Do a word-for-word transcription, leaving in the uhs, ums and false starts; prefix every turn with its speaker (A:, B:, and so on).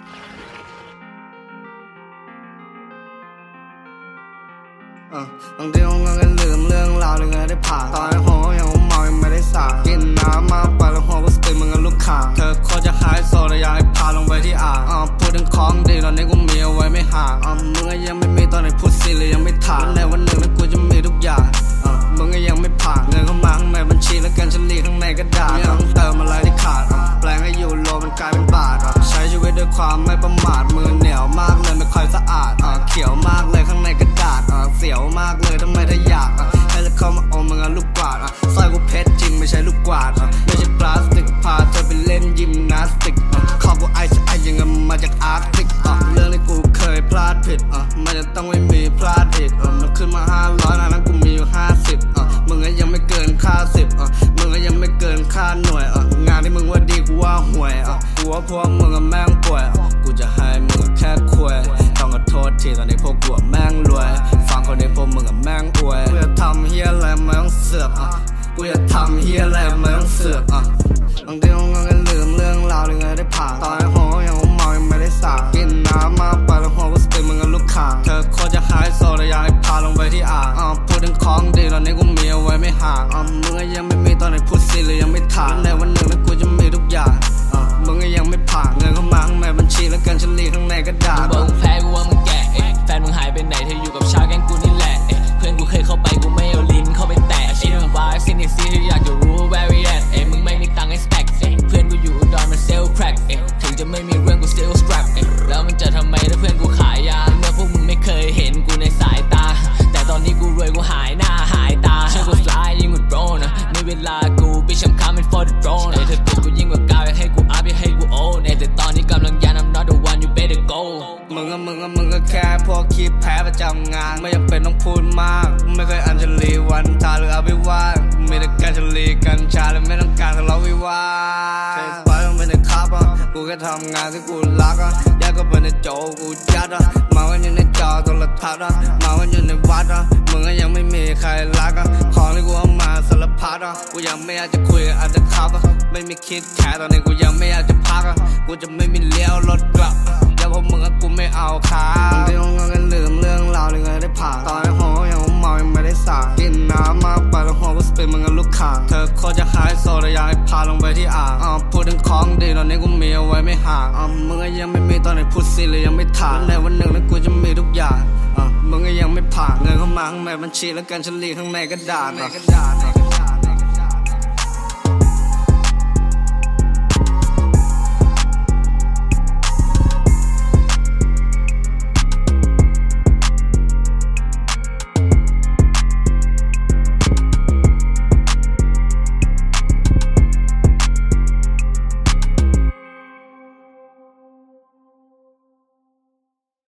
A: บางทีผมก็ลืมเรื่องราวที่เคยได้ผ่านตอนให้โหยังเมายังไม่ได้สากินน้ำมาไปแล้วหัวก็สติมึงกับลูกค้าเธอโคตรจะหายโซแต่อยากให้พาลงไปที่อ่างพูดถึงของดีตอนนี้กูมีเอาไว้ไม่ห่างมึงก็ยังไม่มีตอนไหนพูดสิเลยยังไม่ถามในวันหนึ่งนั้นกูจะมีทุกอย่างมึงก็ยังไม่ผ่านเงินเข้ามาข้างในบัญชีแล้วกันฉันลีข้างในกระดาษยังเติมอะไรที่ขาดแปลงให้ยูโรมันกลายเป็นบาทใช้ชีวิตด้วยความไม่ประมาทมือเหนียวมากเลยไม่ค่อยสะอาดเขียวมากเลยข้างในกระดาษเสียวมากเลยทำไมถ้าอยากให้จะเข้ามาอมมึงเอาลูกกวาดสร้อยกูเพชรจริงไม่ใช่ลูกกวาดไม่ใช่พลาสติกพาเธอไปเล่นยิมนาสติกขอบกูไอซ์ไอยังมาจากอาร์กติกเรื่องที่กูเคยพลาดผิดมันจะต้องไม่มีพลาดอีกมันขึ้นมาห้าร้อยนั้นกูมีอยู่ห้าสิบมึงก็ยังไม่เกินค่าสิบมึงก็ยังไม่เกินค่าหน่วยงานที่มึงว่าดีกูว่าห่วยกูว่าพวกมึงแม่งป่วยกูจะให้มึงแค่คุยต้องขอโทษทีตอนนี้พวกกูแม่งรวยฟังคนนี้พวกมึงแม่งอวยกูจะทำเฮียอะไรไม่ต้องเสือกกูจะทำเฮียอะไรไม่ต้องเสือกบางทีผมก็ลืมเรื่องราวที่เคยได้ผ่านตอนให้โหยังเมายังไม่ได้สากินน้ำมาไปแล้วหัวก็สติมึงกับลูกค้าเธอโคตรจะหายโซแต่อยากให้พาลงไปที่อ่างพูดถึงของดีตอนนี้กูมีเอาไว้ไม่ห่างมึงก็ยังไม่มีตอนไหนพูดสิเลยยังไม่ถามในวันหนึ่งนั้นกูจะมีทุกอย่างมึงก็ยังไม่ผ่านเงินเข้ามาข้างในบัญชีแล้วกันฉันลีข้างในกระดาษ
B: มึงบอกมึงแพ้กูว่ามึงแก่แฟนมึงหายไปไหนเธออยู่กับชาวแก๊งกูนี่แหละเพื่อนกูเคยเข้าไปกูไม่เอาลิ้นเข้าไปแตะชิลบาร์ซินิซีที่อยากจะรู้ where we at มึงไม่มีตังค์ให้สแต็กเพื่อนกูอยู่อุดรมันเซลล์แคร็กถึงจะไม่มีเรื่องกู still strap แล้วมันจะทำไมถ้าเพื่อนกูขายยาเมื่อพวกมึงไม่เคยเห็นกูในสายตาแต่ตอนนี้กูรวยกูหายหน้าหายตาเชื่อกู fly ยิ่งกว่าโดรนในเวลากู bitch I'm coming for the throne เธอเปลี่ยนกูยิ่งกว่าก้าวอยากให้กูอัพอยากให้กูโอนแต่ตอนนี้กำลังยัน I'm not the one you better go
A: มึงก็มึงก็มึงก็แค่พวกคิดแพ้ประจำงานไม่จำเป็นต้องพูดมากไม่เคยอัญชลีวันทาหรืออภิวาสมีแต่การชลีกัญชาและไม่ต้องการทะเลาะวิวาทเฟซบุ๊กมันเป็นแต่คับกูแค่ทำงานที่กูรักแยกก็เป็นในโจกูจัดมาวันอยู่ในจอโทรทัศน์มาวันอยู่ในวัดมึงก็ยังไม่มีใครรักของที่กูเอามาสารพัดกูยังไม่อยากจะคุยอาจจะขับไม่มีคิดแค่ตอนนี้กูยังไม่อยากจะพักกูจะไม่มีเลี้ยวรถกลับแล้วพวกมึงกูไม่เอาค้าบางทีผมก็ลืมเรื่องราวที่เคยได้ผ่านตอนให้โหยังเมายังไม่ได้สากินน้ำมาไปแล้วหัวก็สติมึงกับลูกค้าเธอโคตรจะหายโซแต่อยากให้พาลงไปที่อ่างพูดถึงของดีตอนนี้กูมีเอาไว้ไม่ห่างมึงก็ยังไม่มีตอนไหนพูดสิเลยยังไม่ถามในวันหนึ่งนั้นกูจะมีทุกอย่างมึงก็ยังไม่ผ่านเงินเข้ามาข้างในบัญชีแล้วกันฉันลีข้างในกระดาษ